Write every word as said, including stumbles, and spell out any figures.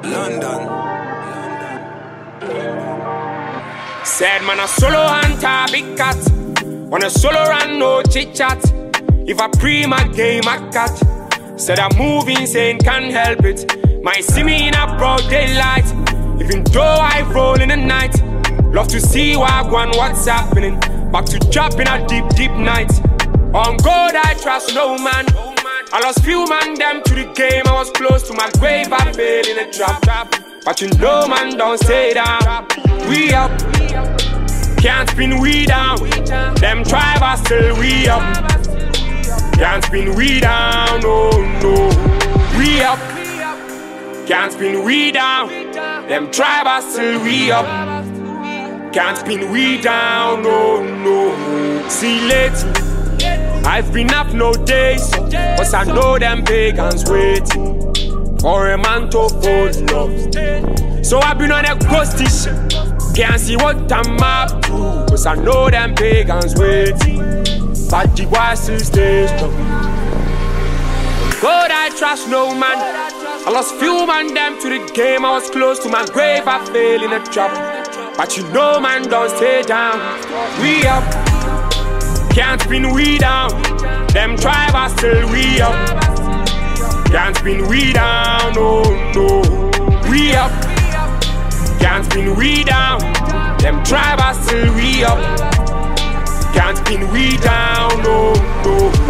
London. Said man a solo hunter, big cat. On a solo run, no chit chat. If I pre my game, I catch. Said I'm moving, saying can't help it. Might see me in a broad daylight. Even though I roll in the night. Love to see wagwan, what's happening. Back to drop in a deep, deep night. On God I trust no man. I lost few man them to the game. I was close to my grave, I fell in a trap. But you know man, don't stay down. We up, can't spin we down. Them tribe are still we up. Can't spin we down, no, no. We up, can't spin we down. Them tribe are still we up. Can't spin we down, no, no. See lately, I've been up no days, but I know them pagans waiting for a man to fold love. So I've been on a ghosty shit. Can't see what I'm up to, but I know them pagans waiting. But the boy still stays strong. God I trust no man. I lost few man them to the game. I was close to my grave, I fell in a trap. But you know man, don't stay down. We up, can't spin we down. Them tribe are still we up. Can't spin we down, no, no. We up, can't spin we down. Them tribe are still we up. Can't spin we down, no, no.